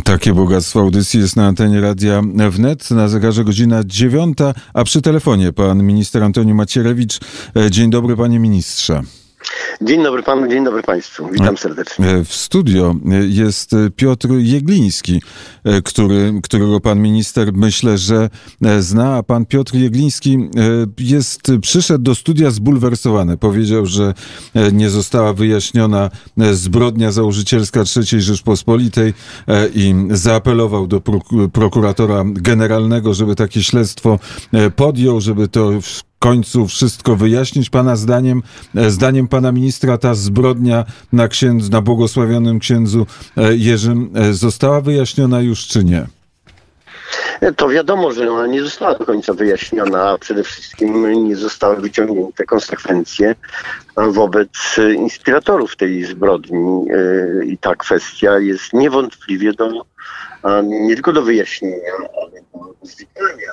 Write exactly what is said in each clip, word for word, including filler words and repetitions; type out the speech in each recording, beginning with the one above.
Takie bogactwo audycji jest na antenie Radia Wnet. Na zegarze godzina dziewiąta, a przy telefonie pan minister Antoni Macierewicz. Dzień dobry, panie ministrze. Dzień dobry panu, dzień dobry państwu. Witam serdecznie. W studio jest Piotr Jegliński, który, którego pan minister myślę, że zna, a pan Piotr Jegliński jest, przyszedł do studia zbulwersowany. Powiedział, że nie została wyjaśniona zbrodnia założycielska trzeciej Rzeczpospolitej i zaapelował do prokuratora generalnego, żeby takie śledztwo podjął, żeby to w końcu wszystko wyjaśnić. Pana zdaniem, zdaniem pana ministra, ta zbrodnia na księdzu, na błogosławionym księdzu Jerzym została wyjaśniona już, czy nie? To wiadomo, że ona nie została do końca wyjaśniona, a przede wszystkim nie zostały wyciągnięte konsekwencje wobec inspiratorów tej zbrodni. I ta kwestia jest niewątpliwie do, nie tylko do wyjaśnienia, ale do rozwiązania.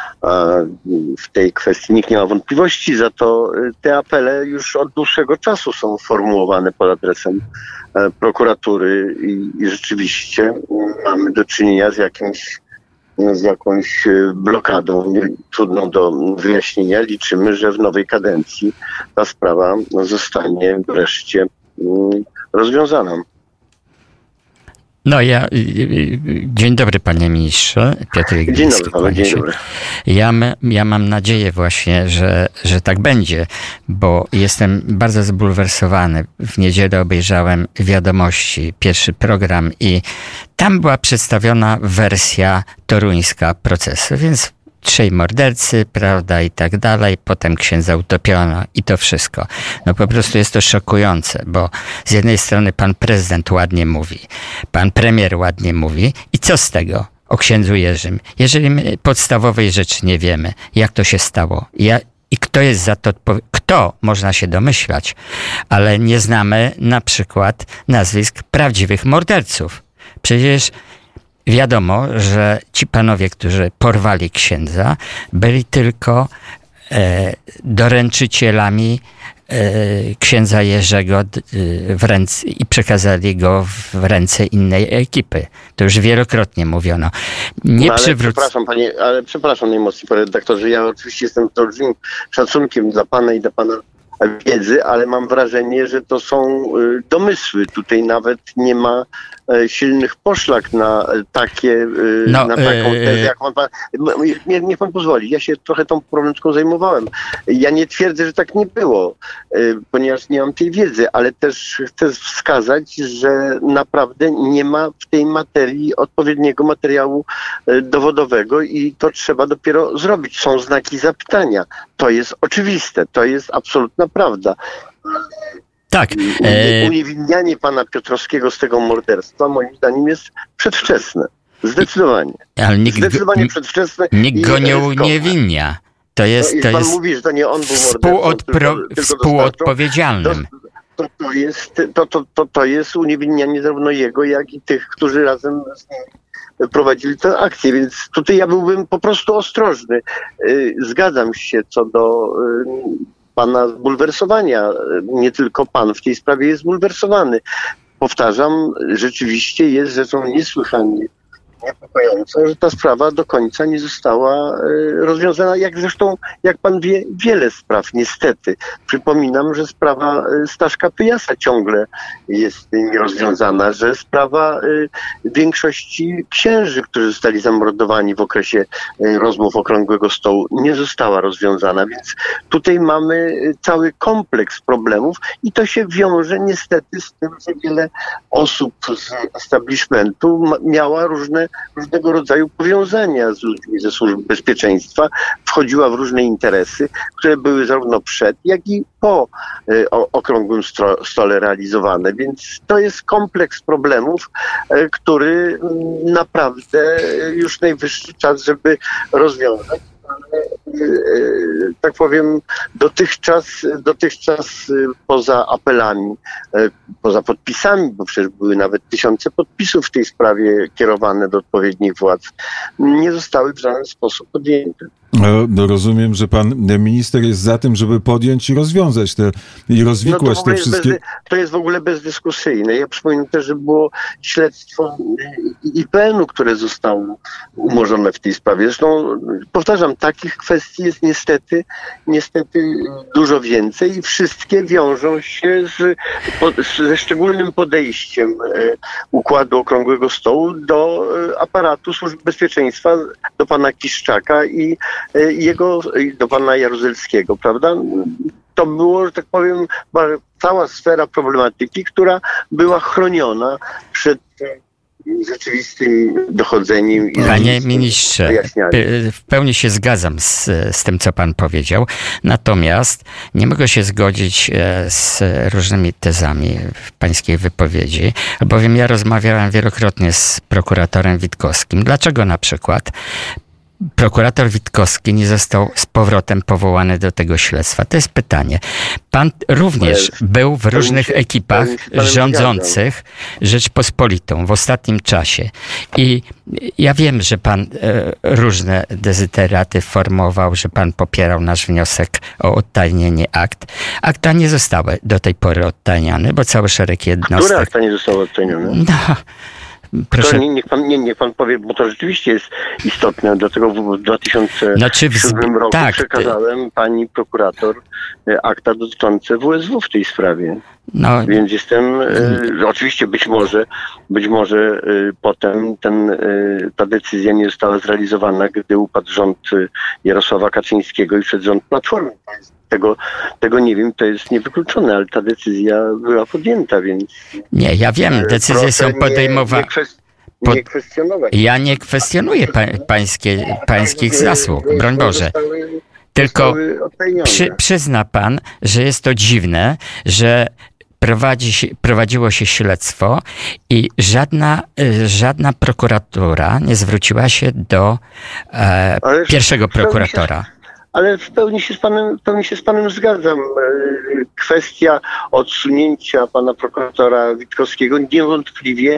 W tej kwestii nikt nie ma wątpliwości, za to te apele już od dłuższego czasu są formułowane pod adresem prokuratury i, i rzeczywiście mamy do czynienia z jakimś, z jakąś blokadą trudną do wyjaśnienia. Liczymy, że w nowej kadencji ta sprawa zostanie wreszcie rozwiązana. No ja, dzień dobry panie ministrze, Piotr Jegliński. Dzień dobry panu, dzień dobry. Ja, ja mam nadzieję właśnie, że, że tak będzie, bo jestem bardzo zbulwersowany. W niedzielę obejrzałem Wiadomości, pierwszy program i tam była przedstawiona wersja toruńska procesu, więc trzej mordercy, prawda, i tak dalej, potem księdza utopiono i to wszystko. No po prostu jest to szokujące, bo z jednej strony pan prezydent ładnie mówi, pan premier ładnie mówi i co z tego o księdzu Jerzym? Jeżeli my podstawowej rzeczy nie wiemy, jak to się stało, ja, i kto jest za to odpowiedzialny, kto można się domyślać, ale nie znamy na przykład nazwisk prawdziwych morderców. Przecież wiadomo, że ci panowie, którzy porwali księdza, byli tylko e, doręczycielami e, księdza Jerzego e, w ręce, i przekazali go w ręce innej ekipy. To już wielokrotnie mówiono. Nie no, ale przywróc... Przepraszam panie, ale przepraszam najmocniej panie redaktorze, ja oczywiście jestem z olbrzymim szacunkiem dla pana i dla pana wiedzy, ale mam wrażenie, że to są domysły. Tutaj nawet nie ma silnych poszlak na takie, no, na taką tezę, jak pan, pan niech, niech pan pozwoli. Ja się trochę tą problematyczką zajmowałem. Ja nie twierdzę, że tak nie było, ponieważ nie mam tej wiedzy, ale też chcę wskazać, że naprawdę nie ma w tej materii odpowiedniego materiału dowodowego i to trzeba dopiero zrobić. Są znaki zapytania. To jest oczywiste. To jest absolutna prawda. Tak. Uniewinnianie pana Piotrowskiego z tego morderstwa moim zdaniem jest przedwczesne. Zdecydowanie. Ale nikt, Zdecydowanie przedwczesne. Nikt go nie uniewinnia. To jest, no, to pan jest mówi, że to nie on był współodpro, tylko, współodpowiedzialnym. To, to, jest, to, to, to, to jest uniewinnianie zarówno jego, jak i tych, którzy razem z nim prowadzili tę akcję, więc tutaj ja byłbym po prostu ostrożny. Zgadzam się co do pana zbulwersowania. Nie tylko pan w tej sprawie jest zbulwersowany. Powtarzam, rzeczywiście jest rzeczą niesłychanie niepokojącą, że ta sprawa do końca nie została rozwiązana, jak zresztą, jak pan wie, wiele spraw, niestety. Przypominam, że sprawa Staszka Pyjasa ciągle jest nierozwiązana, że sprawa większości księży, którzy zostali zamordowani w okresie rozmów Okrągłego Stołu, nie została rozwiązana, więc tutaj mamy cały kompleks problemów i to się wiąże niestety z tym, że wiele osób z establishmentu miała różne różnego rodzaju powiązania z ludźmi ze służb bezpieczeństwa, wchodziła w różne interesy, które były zarówno przed, jak i po y, o, okrągłym stro, stole realizowane. Więc to jest kompleks problemów, y, który y, naprawdę już najwyższy czas, żeby rozwiązać. Tak powiem, dotychczas, dotychczas poza apelami, poza podpisami, bo przecież były nawet tysiące podpisów w tej sprawie kierowane do odpowiednich władz, nie zostały w żaden sposób podjęte. Rozumiem, że pan minister jest za tym, żeby podjąć i rozwiązać te i rozwikłać no te wszystkie... Bez, to jest w ogóle bezdyskusyjne. Ja przypominam też, że było śledztwo I P N u, które zostało umorzone w tej sprawie. Zresztą powtarzam, takich kwestii jest niestety niestety dużo więcej i wszystkie wiążą się z, ze szczególnym podejściem Układu Okrągłego Stołu do aparatu Służby Bezpieczeństwa, do pana Kiszczaka i jego, do pana Jaruzelskiego, prawda? To było, że tak powiem, cała sfera problematyki, która była chroniona przed rzeczywistym dochodzeniem. I Panie ministrze, w pełni się zgadzam z, z tym, co pan powiedział, natomiast nie mogę się zgodzić z różnymi tezami w pańskiej wypowiedzi, albowiem ja rozmawiałem wielokrotnie z prokuratorem Witkowskim. Dlaczego na przykład prokurator Witkowski nie został z powrotem powołany do tego śledztwa? To jest pytanie. Pan również był w różnych ekipach rządzących Rzeczpospolitą w ostatnim czasie. I ja wiem, że pan różne dezyderaty formował, że pan popierał nasz wniosek o odtajnienie akt. Akta nie zostały do tej pory odtajniane, bo cały szereg jednostek... Które akta nie zostały odtajnione? No... Proszę. Nie, niech, pan, nie, niech pan powie, bo to rzeczywiście jest istotne, dlatego w dwa tysiące siódmym roku tak, przekazałem pani prokurator akta dotyczące W S W w tej sprawie. No. Więc jestem, y, oczywiście być może, być może y, potem ten, y, ta decyzja nie została zrealizowana, gdy upadł rząd Jarosława Kaczyńskiego i przed rząd Platformy. Tego, tego nie wiem, to jest niewykluczone, ale ta decyzja była podjęta, więc... Nie, ja wiem, decyzje są podejmowane... Nie, nie kwestionować. Ja nie kwestionuję pa, pańskie, pańskich zasług, broń Boże. Tylko przy, przyzna pan, że jest to dziwne, że prowadzi się, prowadziło się śledztwo i żadna, żadna prokuratura nie zwróciła się do e, pierwszego prokuratora. Ale w pełni się z panem, w pełni się z panem zgadzam. Kwestia odsunięcia pana prokuratora Witkowskiego niewątpliwie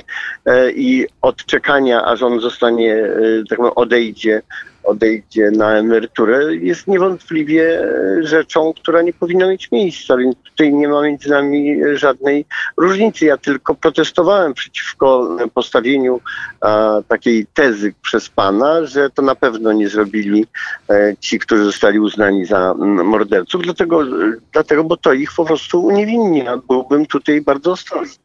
i odczekania, aż on zostanie, tak powiem, odejdzie, odejdzie na emeryturę, jest niewątpliwie rzeczą, która nie powinna mieć miejsca, więc tutaj nie ma między nami żadnej różnicy. Ja tylko protestowałem przeciwko postawieniu a, takiej tezy przez pana, że to na pewno nie zrobili e, ci, którzy zostali uznani za m, morderców, dlatego, dlatego, bo to ich po prostu uniewinnia. Byłbym tutaj bardzo ostrożny.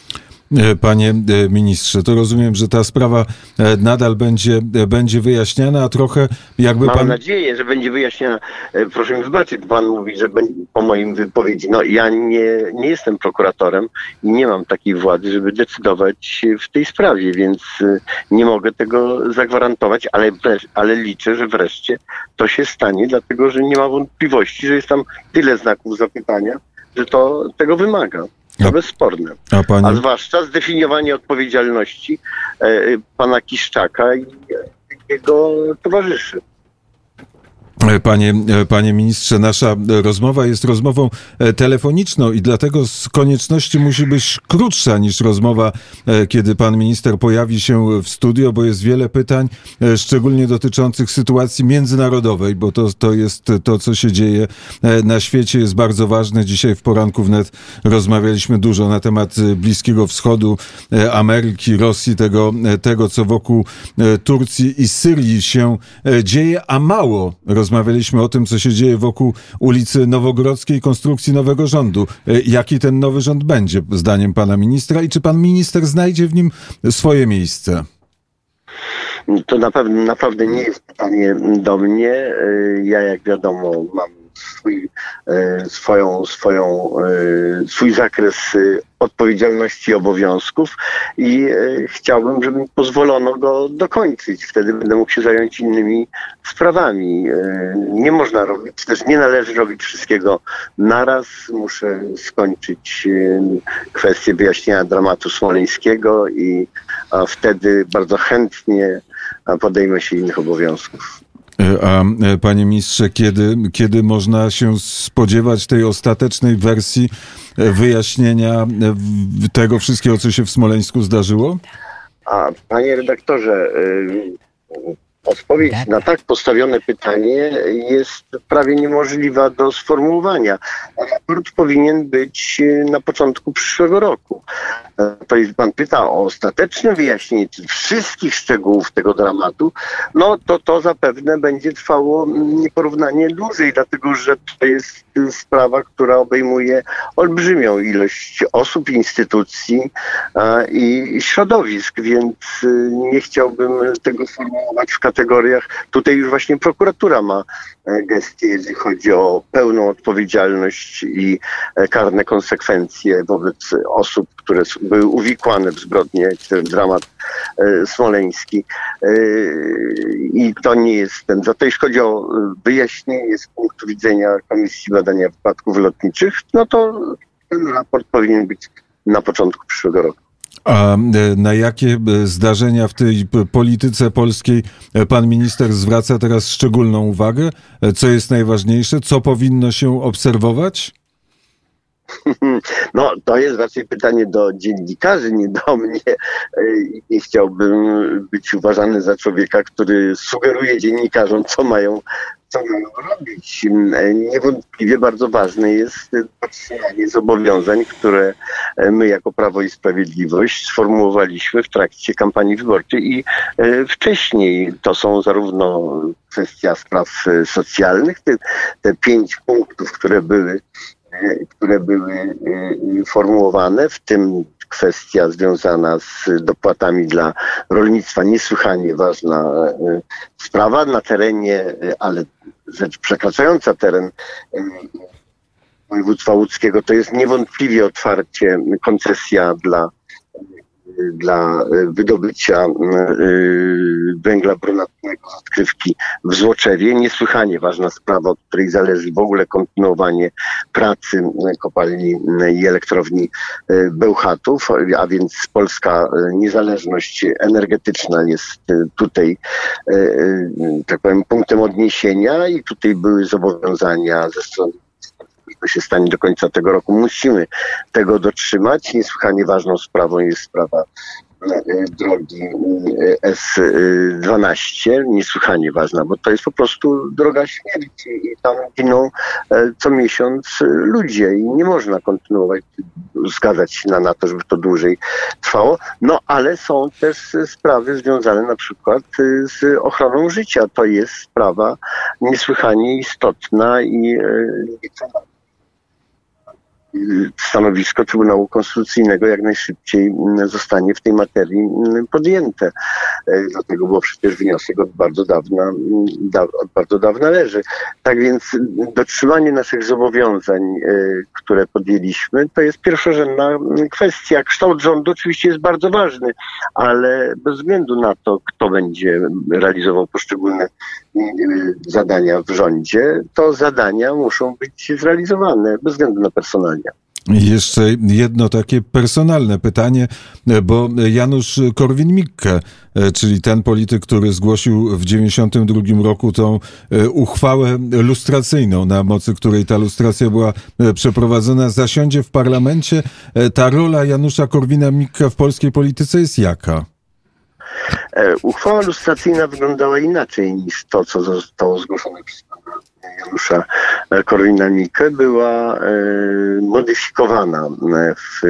Panie ministrze, to rozumiem, że ta sprawa nadal będzie, będzie wyjaśniana, a trochę jakby Mam pan... Mam nadzieję, że będzie wyjaśniana. Proszę mi wybaczyć, pan mówi, że po moim wypowiedzi, no ja nie, nie jestem prokuratorem i nie mam takiej władzy, żeby decydować w tej sprawie, więc nie mogę tego zagwarantować, ale, ale liczę, że wreszcie to się stanie, dlatego że nie ma wątpliwości, że jest tam tyle znaków zapytania, że to tego wymaga. To bezsporne. A, pani... A zwłaszcza zdefiniowanie odpowiedzialności e, pana Kiszczaka i jego towarzyszy. Panie, panie ministrze, nasza rozmowa jest rozmową telefoniczną i dlatego z konieczności musi być krótsza niż rozmowa, kiedy pan minister pojawi się w studio, bo jest wiele pytań, szczególnie dotyczących sytuacji międzynarodowej, bo to, to jest to, co się dzieje na świecie, jest bardzo ważne. Dzisiaj w poranku wnet rozmawialiśmy dużo na temat Bliskiego Wschodu, Ameryki, Rosji, tego, tego co wokół Turcji i Syrii się dzieje, a mało rozmawialiśmy Rozmawialiśmy o tym, co się dzieje wokół ulicy Nowogrodzkiej, konstrukcji nowego rządu. Jaki ten nowy rząd będzie, zdaniem pana ministra, i czy pan minister znajdzie w nim swoje miejsce? To na pewno, naprawdę nie jest pytanie do mnie. Ja, jak wiadomo, mam swój, swoją, swoją, swój zakres odpowiedzialności i obowiązków i chciałbym, żeby mi pozwolono go dokończyć. Wtedy będę mógł się zająć innymi sprawami. Nie można robić, czy też nie należy robić wszystkiego naraz. Muszę skończyć kwestię wyjaśnienia dramatu smoleńskiego i a wtedy bardzo chętnie podejmę się innych obowiązków. A panie ministrze, kiedy, kiedy można się spodziewać tej ostatecznej wersji wyjaśnienia tego wszystkiego, co się w Smoleńsku zdarzyło? A panie redaktorze, Odpowiedź na tak postawione pytanie jest prawie niemożliwa do sformułowania. Raport powinien być na początku przyszłego roku. To jest, pan pyta o ostateczne wyjaśnienie wszystkich szczegółów tego dramatu, no to to zapewne będzie trwało nieporównanie dłużej, dlatego że to jest sprawa, która obejmuje olbrzymią ilość osób, instytucji i środowisk, więc nie chciałbym tego formułować w kategoriach. Tutaj już właśnie prokuratura ma gestie, jeżeli chodzi o pełną odpowiedzialność i karne konsekwencje wobec osób, które były uwikłane w zbrodnię, w dramat smoleński. I to nie jest ten. Za to jeśli chodzi o wyjaśnienie z punktu widzenia Komisji Badania Wypadków Lotniczych, no to ten raport powinien być na początku przyszłego roku. A na jakie zdarzenia w tej polityce polskiej pan minister zwraca teraz szczególną uwagę? Co jest najważniejsze? Co powinno się obserwować? No, to jest raczej pytanie do dziennikarzy, nie do mnie. Nie chciałbym być uważany za człowieka, który sugeruje dziennikarzom, co mają, co mają robić. Niewątpliwie bardzo ważne jest dotrzymanie zobowiązań, które my jako Prawo i Sprawiedliwość sformułowaliśmy w trakcie kampanii wyborczej i wcześniej. To są zarówno kwestia spraw socjalnych, te, te pięć punktów, które były które były formułowane, w tym kwestia związana z dopłatami dla rolnictwa, niesłychanie ważna sprawa na terenie, ale rzecz przekraczająca teren województwa łódzkiego, to jest niewątpliwie otwarcie, koncesja dla dla wydobycia węgla brunatnego z odkrywki w Złoczewie. Niesłychanie ważna sprawa, od której zależy w ogóle kontynuowanie pracy kopalni i elektrowni Bełchatów, a więc polska niezależność energetyczna jest tutaj, tak powiem, punktem odniesienia i tutaj były zobowiązania ze strony, to się stanie do końca tego roku. Musimy tego dotrzymać. Niesłychanie ważną sprawą jest sprawa drogi S dwanaście. Niesłychanie ważna, bo to jest po prostu droga śmierci i tam giną co miesiąc ludzie i nie można kontynuować, zgadzać się na, na to, żeby to dłużej trwało. No ale są też sprawy związane na przykład z ochroną życia. To jest sprawa niesłychanie istotna i stanowisko Trybunału Konstytucyjnego jak najszybciej zostanie w tej materii podjęte. Dlatego było przecież wniosek od bardzo dawna, da, od bardzo dawna leży. Tak więc dotrzymanie naszych zobowiązań, które podjęliśmy, to jest pierwszorzędna kwestia. Kształt rządu oczywiście jest bardzo ważny, ale bez względu na to, kto będzie realizował poszczególne zadania w rządzie, to zadania muszą być zrealizowane bez względu na personalia. Jeszcze jedno takie personalne pytanie, bo Janusz Korwin-Mikke, czyli ten polityk, który zgłosił w dziewięćdziesiątym drugim roku tą uchwałę lustracyjną, na mocy której ta lustracja była przeprowadzona, zasiądzie w parlamencie. Ta rola Janusza Korwina-Mikke w polskiej polityce jest jaka? Uchwała lustracyjna wyglądała inaczej niż to, co zostało zgłoszone przez pana Janusza Korwina-Mikke. Była modyfikowana w,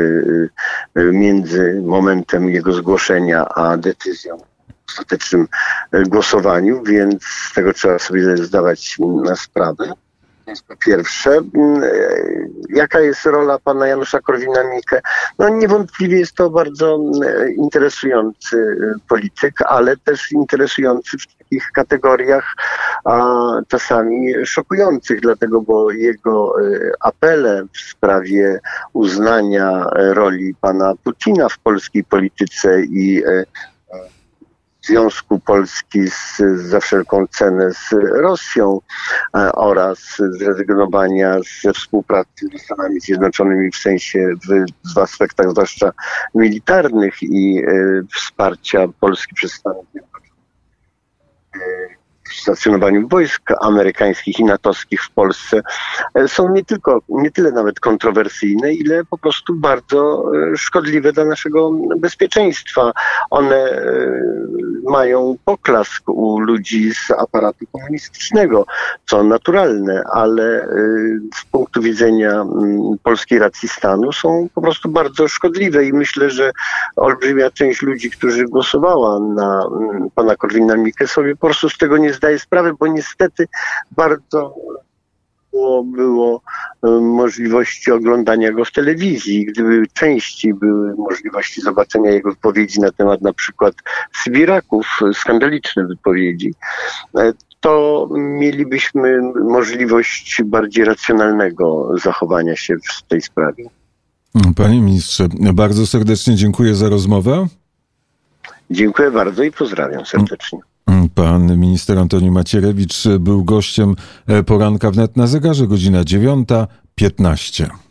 między momentem jego zgłoszenia a decyzją o ostatecznym głosowaniu, więc z tego trzeba sobie zdawać sprawę. Po pierwsze, jaka jest rola pana Janusza Korwina-Mikke? No niewątpliwie jest to bardzo interesujący polityk, ale też interesujący w takich kategoriach, a czasami szokujących, dlatego, bo jego apele w sprawie uznania roli pana Putina w polskiej polityce i Związku Polski z, za wszelką cenę z Rosją e, oraz zrezygnowania ze współpracy ze Stanami Zjednoczonymi w sensie w, w aspektach zwłaszcza militarnych i e, wsparcia Polski przez Stany Zjednoczone e, w stacjonowaniu wojsk amerykańskich i natowskich w Polsce e, są nie tylko, nie tyle nawet kontrowersyjne, ile po prostu bardzo e, szkodliwe dla naszego bezpieczeństwa. One e, mają poklask u ludzi z aparatu komunistycznego, co naturalne, ale z punktu widzenia polskiej racji stanu są po prostu bardzo szkodliwe i myślę, że olbrzymia część ludzi, którzy głosowała na pana Korwin-Mikke, sobie po prostu z tego nie zdaje sprawy, bo niestety bardzo było, było możliwości oglądania go w telewizji. Gdyby częściej były możliwości zobaczenia jego wypowiedzi na temat na przykład Sybiraków, skandaliczne wypowiedzi, to mielibyśmy możliwość bardziej racjonalnego zachowania się w tej sprawie. Panie ministrze, bardzo serdecznie dziękuję za rozmowę. Dziękuję bardzo i pozdrawiam serdecznie. Pan minister Antoni Macierewicz był gościem poranka wnet na zegarze, godzina dziewiąta piętnaście.